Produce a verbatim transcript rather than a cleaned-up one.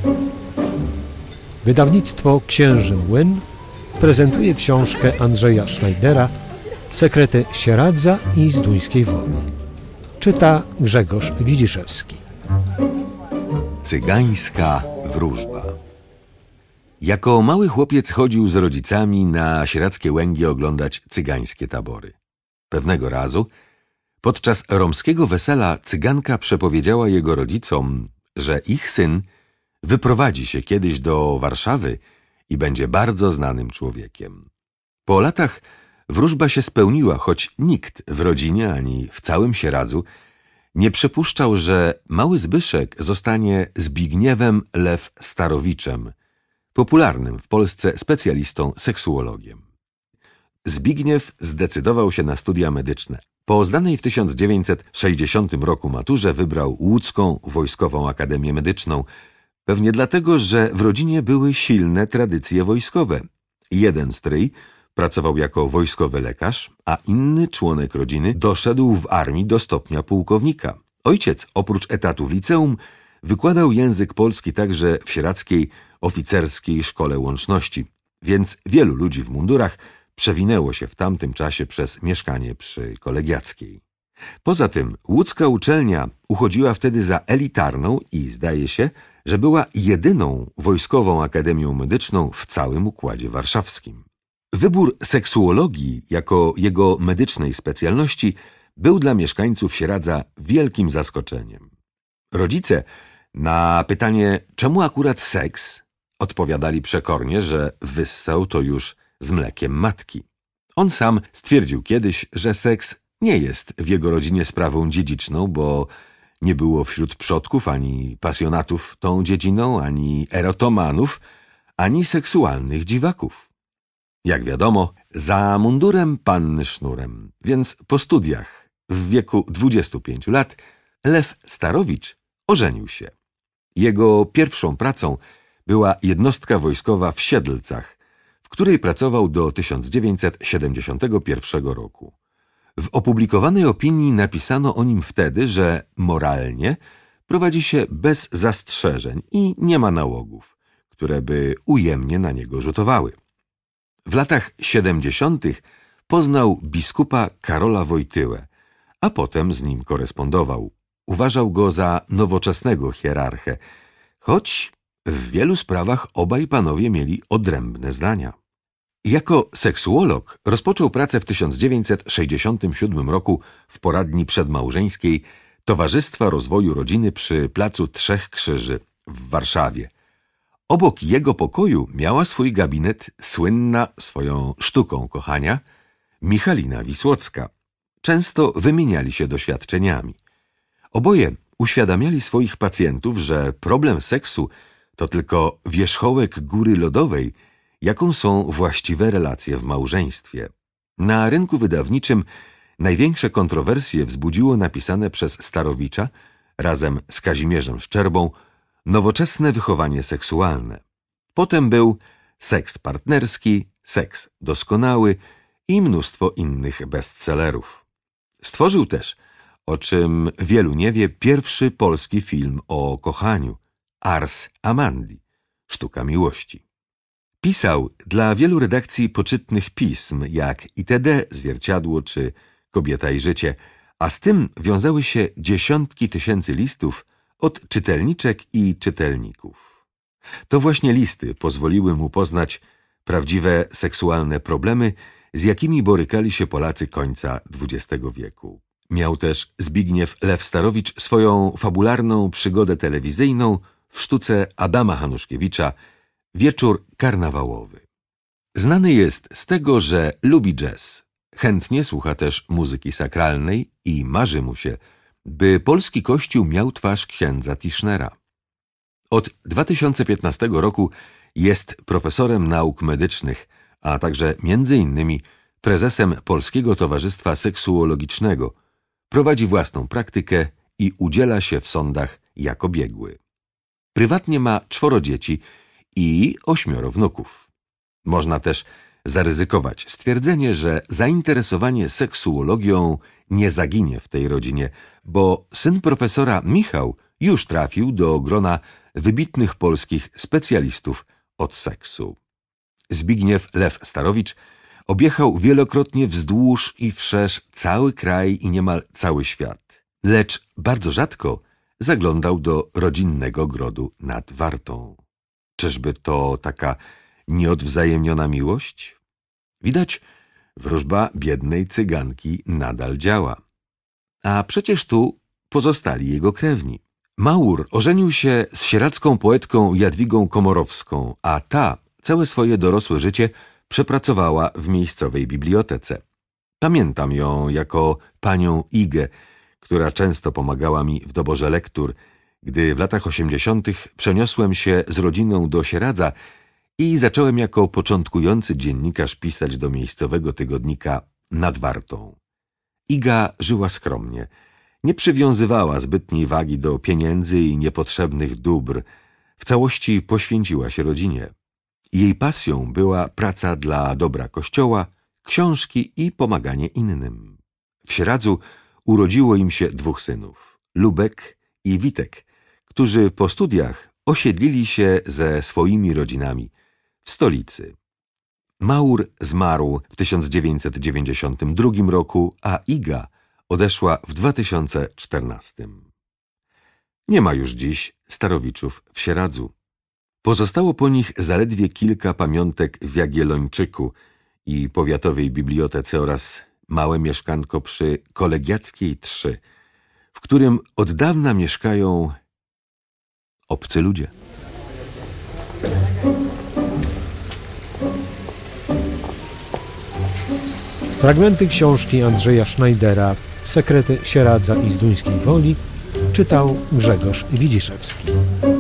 Wydawnictwo Księży Młyn prezentuje książkę Andrzeja Schneidera Sekrety Sieradza i Zduńskiej Woli. Czyta Grzegorz Widziszewski. Cygańska wróżba. Jako mały chłopiec chodził z rodzicami na sieradzkie łęgi oglądać cygańskie tabory. Pewnego razu, podczas romskiego wesela, cyganka przepowiedziała jego rodzicom, że ich syn wyprowadzi się kiedyś do Warszawy i będzie bardzo znanym człowiekiem. Po latach wróżba się spełniła, choć nikt w rodzinie ani w całym Sieradzu nie przypuszczał, że mały Zbyszek zostanie Zbigniewem Lew Starowiczem, popularnym w Polsce specjalistą seksuologiem. Zbigniew zdecydował się na studia medyczne. Po zdanej w tysiąc dziewięćset sześćdziesiątym roku maturze wybrał Łódzką Wojskową Akademię Medyczną, pewnie dlatego, że w rodzinie były silne tradycje wojskowe. Jeden stryj pracował jako wojskowy lekarz, a inny członek rodziny doszedł w armii do stopnia pułkownika. Ojciec, oprócz etatu w liceum, wykładał język polski także w sieradzkiej oficerskiej szkole łączności, więc wielu ludzi w mundurach przewinęło się w tamtym czasie przez mieszkanie przy Kolegiackiej. Poza tym łódzka uczelnia uchodziła wtedy za elitarną i zdaje się, że była jedyną wojskową akademią medyczną w całym Układzie Warszawskim. Wybór seksuologii jako jego medycznej specjalności był dla mieszkańców Sieradza wielkim zaskoczeniem. Rodzice na pytanie, czemu akurat seks, odpowiadali przekornie, że wyssał to już z mlekiem matki. On sam stwierdził kiedyś, że seks nie jest w jego rodzinie sprawą dziedziczną, bo nie było wśród przodków ani pasjonatów tą dziedziną, ani erotomanów, ani seksualnych dziwaków. Jak wiadomo, za mundurem panny sznurem, więc po studiach w wieku dwudziestu pięciu lat Lew Starowicz ożenił się. Jego pierwszą pracą była jednostka wojskowa w Siedlcach, w której pracował do tysiąc dziewięćset siedemdziesiątego pierwszego roku. W opublikowanej opinii napisano o nim wtedy, że moralnie prowadzi się bez zastrzeżeń i nie ma nałogów, które by ujemnie na niego rzutowały. W latach siedemdziesiątych poznał biskupa Karola Wojtyłę, a potem z nim korespondował. Uważał go za nowoczesnego hierarchę, choć w wielu sprawach obaj panowie mieli odrębne zdania. Jako seksuolog rozpoczął pracę w tysiąc dziewięćset sześćdziesiątym siódmym roku w poradni przedmałżeńskiej Towarzystwa Rozwoju Rodziny przy Placu Trzech Krzyży w Warszawie. Obok jego pokoju miała swój gabinet słynna swoją sztuką kochania Michalina Wisłocka. Często wymieniali się doświadczeniami. Oboje uświadamiali swoich pacjentów, że problem seksu to tylko wierzchołek góry lodowej, jaką są właściwe relacje w małżeństwie. Na rynku wydawniczym największe kontrowersje wzbudziło napisane przez Starowicza razem z Kazimierzem Szczerbą Nowoczesne wychowanie seksualne. Potem był Seks partnerski, Seks doskonały i mnóstwo innych bestsellerów. Stworzył też, o czym wielu nie wie, pierwszy polski film o kochaniu, Ars Amandi, Sztuka miłości. Pisał dla wielu redakcji poczytnych pism, jak I T D, Zwierciadło czy Kobieta i życie, a z tym wiązały się dziesiątki tysięcy listów od czytelniczek i czytelników. To właśnie listy pozwoliły mu poznać prawdziwe seksualne problemy, z jakimi borykali się Polacy końca dwudziestego wieku. Miał też Zbigniew Lew Starowicz swoją fabularną przygodę telewizyjną w sztuce Adama Hanuszkiewicza Wieczór karnawałowy. Znany jest z tego, że lubi jazz. Chętnie słucha też muzyki sakralnej i marzy mu się, by polski kościół miał twarz księdza Tischnera. Od dwa tysiące piętnastego roku jest profesorem nauk medycznych, a także między innymi prezesem Polskiego Towarzystwa Seksuologicznego. Prowadzi własną praktykę i udziela się w sądach jako biegły. Prywatnie ma czworo dzieci i ośmioro wnuków. Można też zaryzykować stwierdzenie, że zainteresowanie seksuologią nie zaginie w tej rodzinie, bo syn profesora Michał już trafił do grona wybitnych polskich specjalistów od seksu. Zbigniew Lew Starowicz objechał wielokrotnie wzdłuż i wszerz cały kraj i niemal cały świat, lecz bardzo rzadko zaglądał do rodzinnego grodu nad Wartą. Czyżby to taka nieodwzajemniona miłość? Widać, wróżba biednej cyganki nadal działa. A przecież tu pozostali jego krewni. Mauр ożenił się z sieradzką poetką Jadwigą Komorowską, a ta całe swoje dorosłe życie przepracowała w miejscowej bibliotece. Pamiętam ją jako panią Igę, która często pomagała mi w doborze lektur, gdy w latach osiemdziesiątych przeniosłem się z rodziną do Sieradza i zacząłem jako początkujący dziennikarz pisać do miejscowego tygodnika Nad Wartą. Iga żyła skromnie, nie przywiązywała zbytniej wagi do pieniędzy i niepotrzebnych dóbr, w całości poświęciła się rodzinie. Jej pasją była praca dla dobra Kościoła, książki i pomaganie innym. W Sieradzu urodziło im się dwóch synów, Lubek i Witek, którzy po studiach osiedlili się ze swoimi rodzinami w stolicy. Mauр zmarł w tysiąc dziewięćset dziewięćdziesiątym drugim roku, a Iga odeszła w dwa tysiące czternastym. Nie ma już dziś Starowiczów w Sieradzu. Pozostało po nich zaledwie kilka pamiątek w Jagiellończyku i powiatowej bibliotece oraz małe mieszkanko przy Kolegiackiej trzy, w którym od dawna mieszkają obcy ludzie. Fragmenty książki Andrzeja Schneidera Sekrety Sieradza i Zduńskiej Woli czytał Grzegorz Widziszewski.